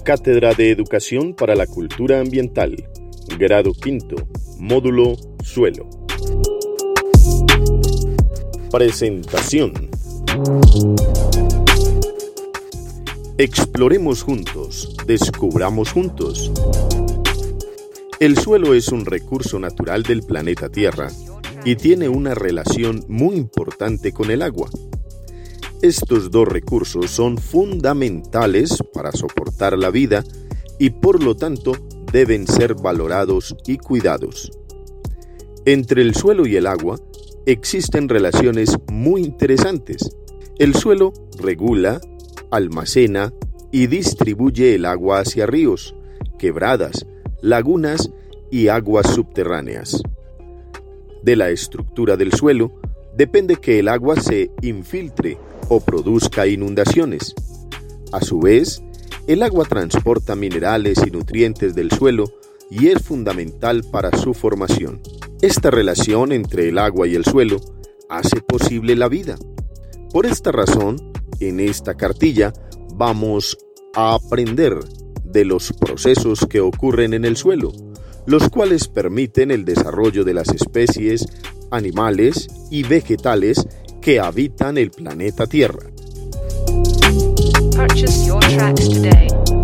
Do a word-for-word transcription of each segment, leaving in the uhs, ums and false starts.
Cátedra de Educación para la Cultura Ambiental, Grado Quinto, Módulo Suelo. Presentación. Exploremos juntos, descubramos juntos. El suelo es un recurso natural del planeta Tierra y tiene una relación muy importante con el agua. Estos dos recursos son fundamentales para soportar la vida y por lo tanto deben ser valorados y cuidados. Entre el suelo y el agua existen relaciones muy interesantes. El suelo regula, almacena y distribuye el agua hacia ríos, quebradas, lagunas y aguas subterráneas. De la estructura del suelo depende que el agua se infiltre o produzca inundaciones. A su vez, el agua transporta minerales y nutrientes del suelo y es fundamental para su formación. Esta relación entre el agua y el suelo hace posible la vida. Por esta razón, en esta cartilla vamos a aprender de los procesos que ocurren en el suelo, los cuales permiten el desarrollo de las especies, animales y vegetales que habitan el planeta Tierra. Purchase your tracks today.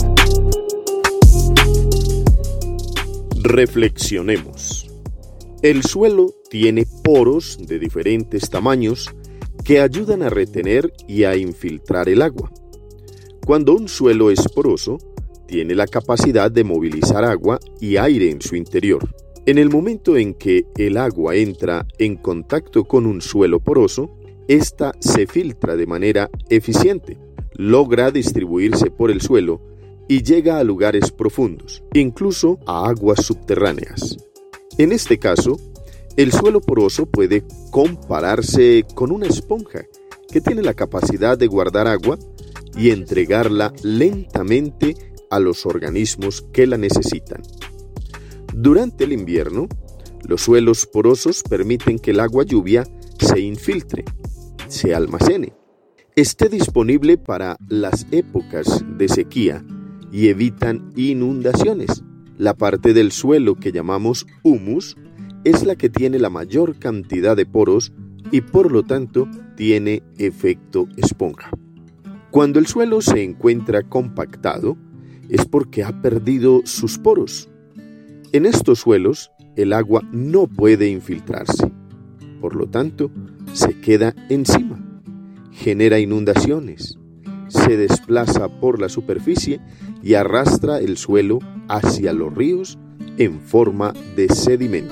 Reflexionemos. El suelo tiene poros de diferentes tamaños que ayudan a retener y a infiltrar el agua. Cuando un suelo es poroso, tiene la capacidad de movilizar agua y aire en su interior. En el momento en que el agua entra en contacto con un suelo poroso, ésta se filtra de manera eficiente, logra distribuirse por el suelo y llega a lugares profundos, incluso a aguas subterráneas. En este caso, el suelo poroso puede compararse con una esponja que tiene la capacidad de guardar agua y entregarla lentamente a los organismos que la necesitan. Durante el invierno, los suelos porosos permiten que el agua lluvia se infiltre, se almacene, esté disponible para las épocas de sequía y evitan inundaciones. La parte del suelo que llamamos humus es la que tiene la mayor cantidad de poros y por lo tanto tiene efecto esponja. Cuando el suelo se encuentra compactado es porque ha perdido sus poros. En estos suelos el agua no puede infiltrarse, por lo tanto se queda encima, genera inundaciones, se desplaza por la superficie y arrastra el suelo hacia los ríos en forma de sedimento.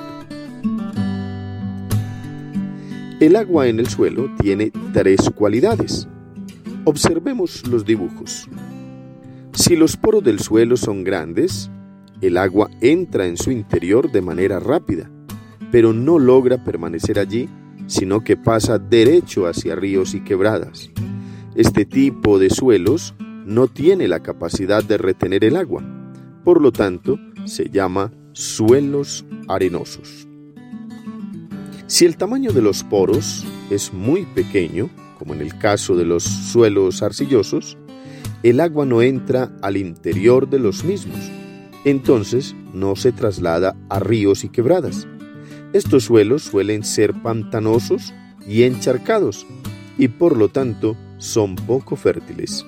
El agua en el suelo tiene tres cualidades. Observemos los dibujos. Si los poros del suelo son grandes, el agua entra en su interior de manera rápida, pero no logra permanecer allí, sino que pasa derecho hacia ríos y quebradas. Este tipo de suelos no tiene la capacidad de retener el agua, por lo tanto, se llama suelos arenosos. Si el tamaño de los poros es muy pequeño, como en el caso de los suelos arcillosos, el agua no entra al interior de los mismos, entonces no se traslada a ríos y quebradas. Estos suelos suelen ser pantanosos y encharcados y por lo tanto son poco fértiles.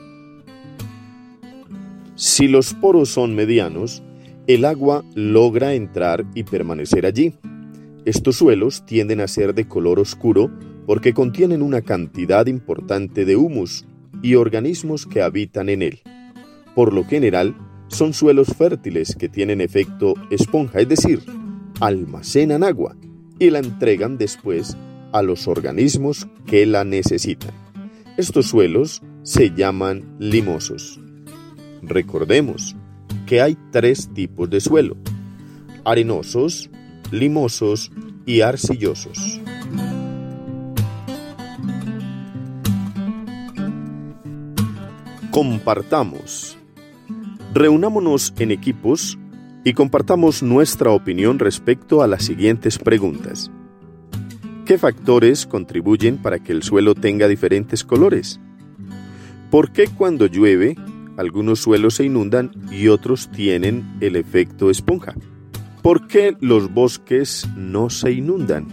Si los poros son medianos, el agua logra entrar y permanecer allí. Estos suelos tienden a ser de color oscuro porque contienen una cantidad importante de humus y organismos que habitan en él. Por lo general, son suelos fértiles que tienen efecto esponja, es decir, almacenan agua y la entregan después a los organismos que la necesitan. Estos suelos se llaman limosos. Recordemos que hay tres tipos de suelo: arenosos, limosos y arcillosos. Compartamos. Reunámonos en equipos y compartamos nuestra opinión respecto a las siguientes preguntas. ¿Qué factores contribuyen para que el suelo tenga diferentes colores? ¿Por qué cuando llueve algunos suelos se inundan y otros tienen el efecto esponja. ¿Por qué los bosques no se inundan?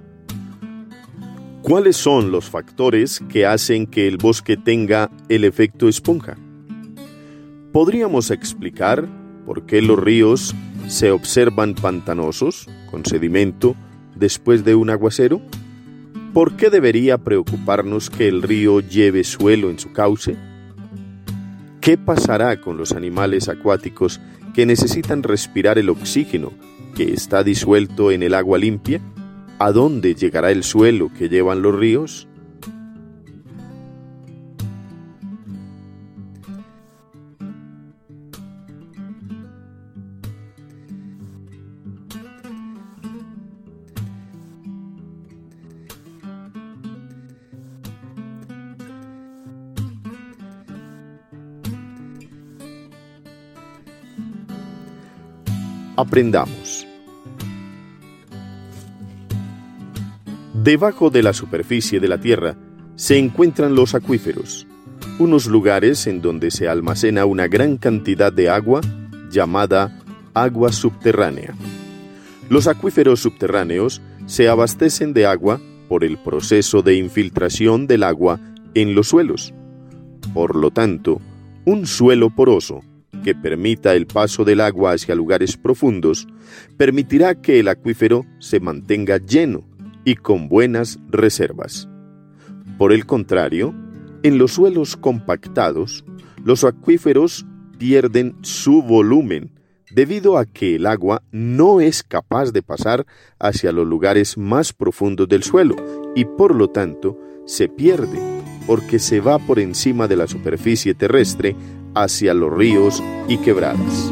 ¿Cuáles son los factores que hacen que el bosque tenga el efecto esponja? ¿Podríamos explicar por qué los ríos se observan pantanosos, con sedimento, después de un aguacero? ¿Por qué debería preocuparnos que el río lleve suelo en su cauce? ¿Qué pasará con los animales acuáticos que necesitan respirar el oxígeno que está disuelto en el agua limpia? ¿A dónde llegará el suelo que llevan los ríos? Aprendamos. Debajo de la superficie de la Tierra se encuentran los acuíferos, unos lugares en donde se almacena una gran cantidad de agua llamada agua subterránea. Los acuíferos subterráneos se abastecen de agua por el proceso de infiltración del agua en los suelos. Por lo tanto, un suelo poroso que permita el paso del agua hacia lugares profundos, permitirá que el acuífero se mantenga lleno y con buenas reservas. Por el contrario, en los suelos compactados, los acuíferos pierden su volumen debido a que el agua no es capaz de pasar hacia los lugares más profundos del suelo y por lo tanto se pierde porque se va por encima de la superficie terrestre hacia los ríos y quebradas.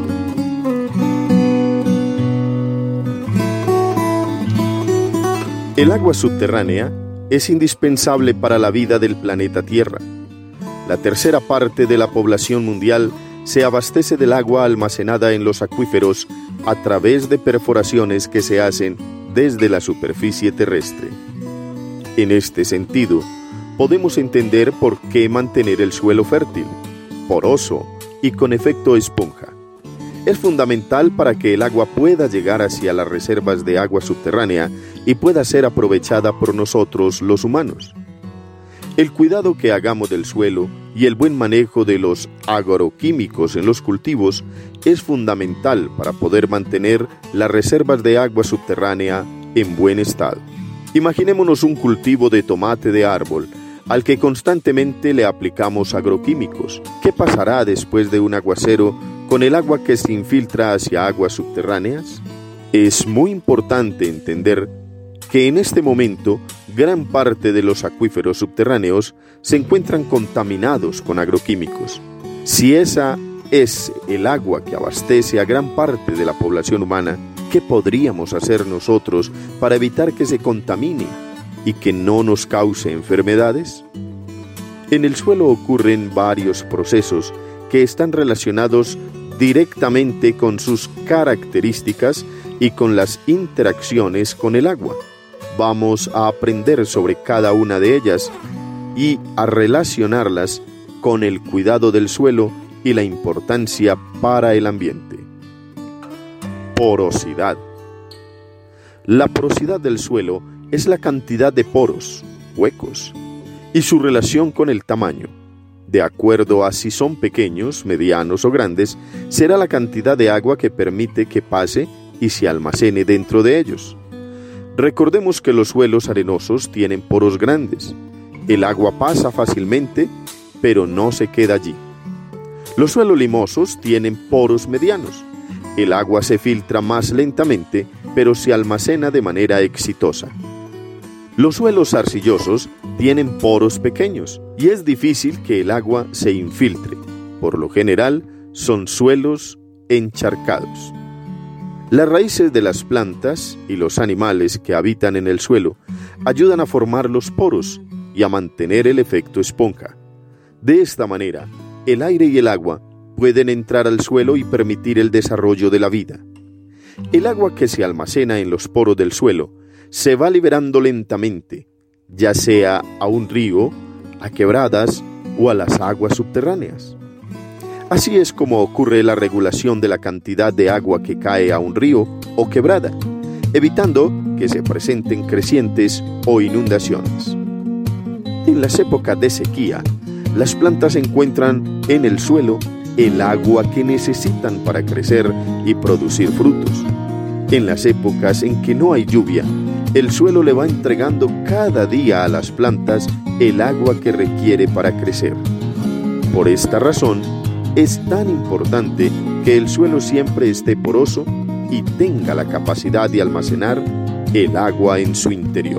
El agua subterránea es indispensable para la vida del planeta Tierra. La tercera parte de la población mundial se abastece del agua almacenada en los acuíferos a través de perforaciones que se hacen desde la superficie terrestre. En este sentido, podemos entender por qué mantener el suelo fértil, poroso y con efecto esponja. Es fundamental para que el agua pueda llegar hacia las reservas de agua subterránea y pueda ser aprovechada por nosotros los humanos. El cuidado que hagamos del suelo y el buen manejo de los agroquímicos en los cultivos es fundamental para poder mantener las reservas de agua subterránea en buen estado. Imaginémonos un cultivo de tomate de árbol al que constantemente le aplicamos agroquímicos. ¿Qué pasará después de un aguacero con el agua que se infiltra hacia aguas subterráneas? Es muy importante entender que en este momento gran parte de los acuíferos subterráneos se encuentran contaminados con agroquímicos. Si esa es el agua que abastece a gran parte de la población humana, ¿qué podríamos hacer nosotros para evitar que se contamine y que no nos cause enfermedades? En el suelo ocurren varios procesos que están relacionados directamente con sus características y con las interacciones con el agua. Vamos a aprender sobre cada una de ellas y a relacionarlas con el cuidado del suelo y la importancia para el ambiente. Porosidad. La porosidad del suelo es la cantidad de poros, huecos, y su relación con el tamaño. De acuerdo a si son pequeños, medianos o grandes, será la cantidad de agua que permite que pase y se almacene dentro de ellos. Recordemos que los suelos arenosos tienen poros grandes. El agua pasa fácilmente, pero no se queda allí. Los suelos limosos tienen poros medianos. El agua se filtra más lentamente, pero se almacena de manera exitosa. Los suelos arcillosos tienen poros pequeños y es difícil que el agua se infiltre. Por lo general, son suelos encharcados. Las raíces de las plantas y los animales que habitan en el suelo ayudan a formar los poros y a mantener el efecto esponja. De esta manera, el aire y el agua pueden entrar al suelo y permitir el desarrollo de la vida. El agua que se almacena en los poros del suelo se va liberando lentamente, ya sea a un río, a quebradas o a las aguas subterráneas. Así es como ocurre la regulación de la cantidad de agua que cae a un río o quebrada, evitando que se presenten crecientes o inundaciones. En las épocas de sequía, las plantas encuentran en el suelo el agua que necesitan para crecer y producir frutos. En las épocas en que no hay lluvia, el suelo le va entregando cada día a las plantas el agua que requiere para crecer. Por esta razón, es tan importante que el suelo siempre esté poroso y tenga la capacidad de almacenar el agua en su interior.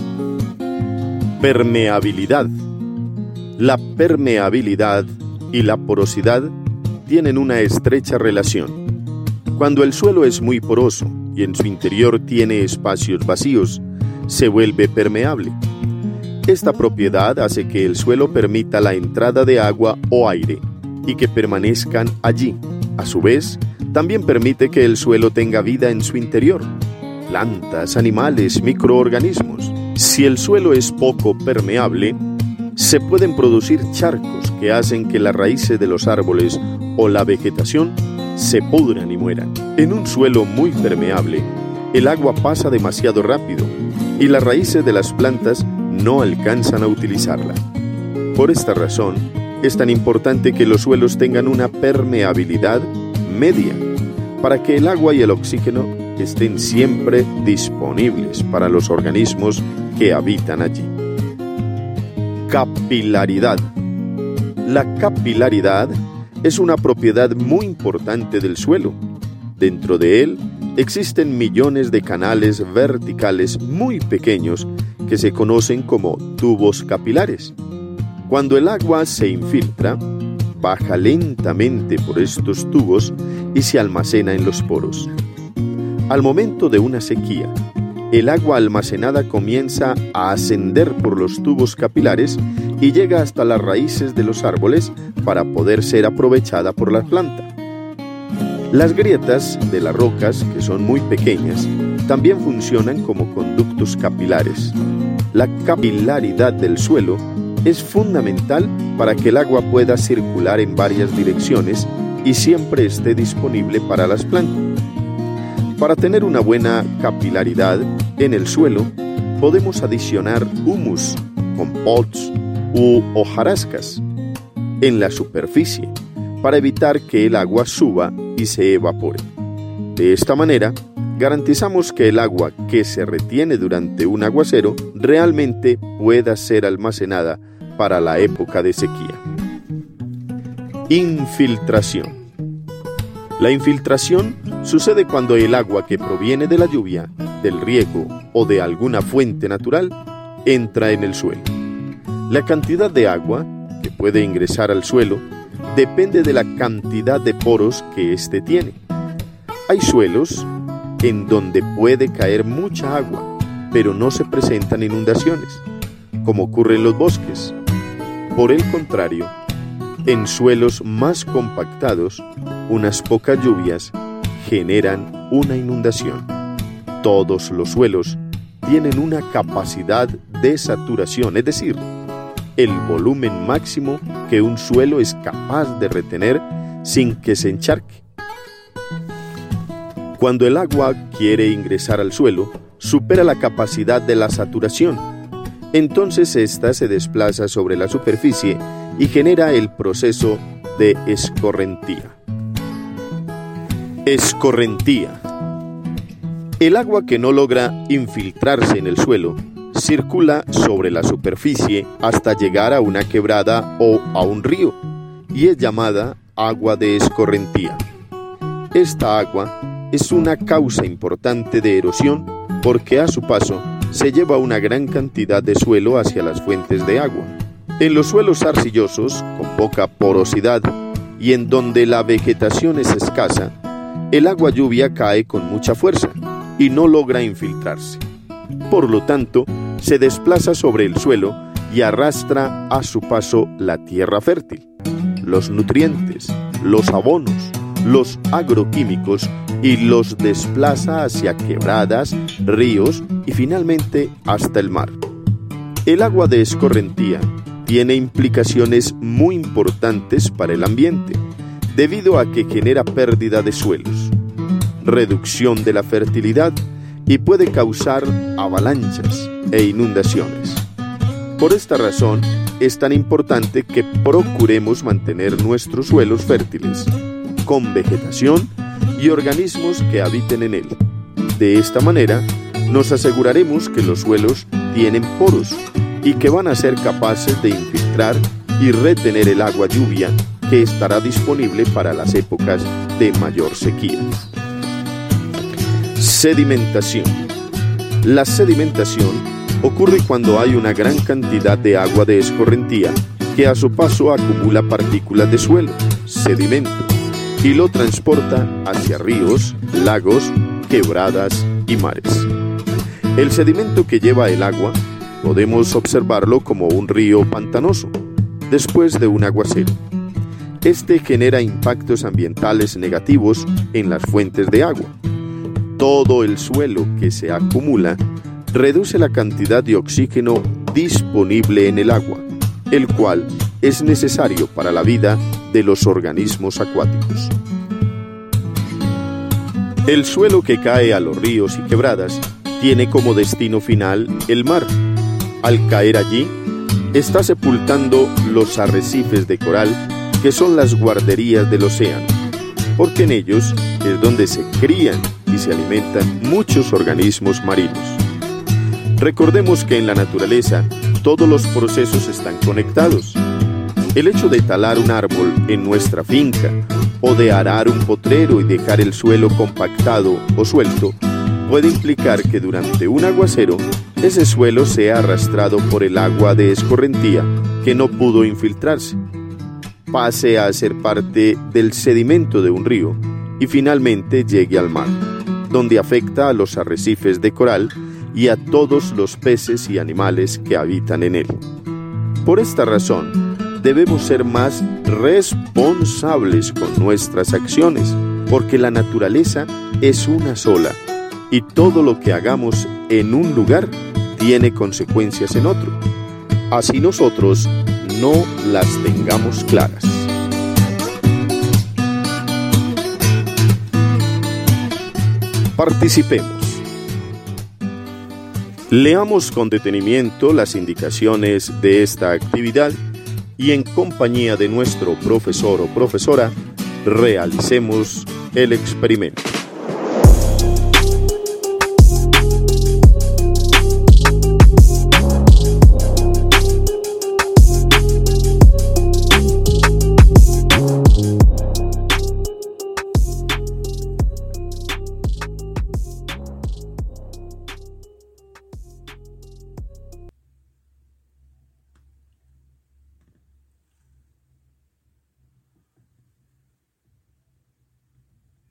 Permeabilidad. La permeabilidad y la porosidad tienen una estrecha relación. Cuando el suelo es muy poroso y en su interior tiene espacios vacíos, se vuelve permeable. Esta propiedad hace que el suelo permita la entrada de agua o aire y que permanezcan allí. A su vez, también permite que el suelo tenga vida en su interior, plantas, animales, microorganismos. Si el suelo es poco permeable, se pueden producir charcos que hacen que las raíces de los árboles o la vegetación se pudran y mueran. En un suelo muy permeable, el agua pasa demasiado rápido y las raíces de las plantas no alcanzan a utilizarla. Por esta razón, es tan importante que los suelos tengan una permeabilidad media, para que el agua y el oxígeno estén siempre disponibles para los organismos que habitan allí. Capilaridad. La capilaridad es una propiedad muy importante del suelo. Dentro de él existen millones de canales verticales muy pequeños que se conocen como tubos capilares. Cuando el agua se infiltra, baja lentamente por estos tubos y se almacena en los poros. Al momento de una sequía, el agua almacenada comienza a ascender por los tubos capilares y llega hasta las raíces de los árboles para poder ser aprovechada por la planta. Las grietas de las rocas, que son muy pequeñas, también funcionan como conductos capilares. La capilaridad del suelo es fundamental para que el agua pueda circular en varias direcciones y siempre esté disponible para las plantas. Para tener una buena capilaridad en el suelo, podemos adicionar humus, composts u hojarascas en la superficie para evitar que el agua suba y se evapore. De esta manera, garantizamos que el agua que se retiene durante un aguacero realmente pueda ser almacenada para la época de sequía. Infiltración. La infiltración sucede cuando el agua que proviene de la lluvia, del riego o de alguna fuente natural entra en el suelo. La cantidad de agua que puede ingresar al suelo depende de la cantidad de poros que éste tiene. Hay suelos en donde puede caer mucha agua, pero no se presentan inundaciones, como ocurre en los bosques. Por el contrario, en suelos más compactados, unas pocas lluvias generan una inundación. Todos los suelos tienen una capacidad de saturación, es decir, el volumen máximo que un suelo es capaz de retener sin que se encharque. Cuando el agua quiere ingresar al suelo, supera la capacidad de la saturación. Entonces ésta se desplaza sobre la superficie y genera el proceso de escorrentía. Escorrentía. El agua que no logra infiltrarse en el suelo circula sobre la superficie hasta llegar a una quebrada o a un río y es llamada agua de escorrentía. Esta agua es una causa importante de erosión porque a su paso se lleva una gran cantidad de suelo hacia las fuentes de agua. En los suelos arcillosos, con poca porosidad y en donde la vegetación es escasa, el agua lluvia cae con mucha fuerza y no logra infiltrarse. Por lo tanto, se desplaza sobre el suelo y arrastra a su paso la tierra fértil, los nutrientes, los abonos, los agroquímicos y los desplaza hacia quebradas, ríos y finalmente hasta el mar. El agua de escorrentía tiene implicaciones muy importantes para el ambiente, debido a que genera pérdida de suelos, reducción de la fertilidad y puede causar avalanchas e inundaciones. Por esta razón, es tan importante que procuremos mantener nuestros suelos fértiles, con vegetación y organismos que habiten en él. De esta manera, nos aseguraremos que los suelos tienen poros y que van a ser capaces de infiltrar y retener el agua lluvia que estará disponible para las épocas de mayor sequía. Sedimentación. La sedimentación ocurre cuando hay una gran cantidad de agua de escorrentía que a su paso acumula partículas de suelo, sedimento, y lo transporta hacia ríos, lagos, quebradas y mares. El sedimento que lleva el agua podemos observarlo como un río pantanoso después de un aguacero. Este genera impactos ambientales negativos en las fuentes de agua. Todo el suelo que se acumula reduce la cantidad de oxígeno disponible en el agua, el cual es necesario para la vida de los organismos acuáticos. El suelo que cae a los ríos y quebradas tiene como destino final el mar. Al caer allí, está sepultando los arrecifes de coral que son las guarderías del océano, porque en ellos es donde se crían y se alimentan muchos organismos marinos. Recordemos que en la naturaleza todos los procesos están conectados. El hecho de talar un árbol en nuestra finca o de arar un potrero y dejar el suelo compactado o suelto puede implicar que durante un aguacero ese suelo sea arrastrado por el agua de escorrentía que no pudo infiltrarse, pase a ser parte del sedimento de un río y finalmente llegue al mar, donde afecta a los arrecifes de coral y a todos los peces y animales que habitan en él. Por esta razón, debemos ser más responsables con nuestras acciones, porque la naturaleza es una sola, y todo lo que hagamos en un lugar tiene consecuencias en otro, así nosotros no las tengamos claras. Participemos. Leamos con detenimiento las indicaciones de esta actividad y en compañía de nuestro profesor o profesora realicemos el experimento.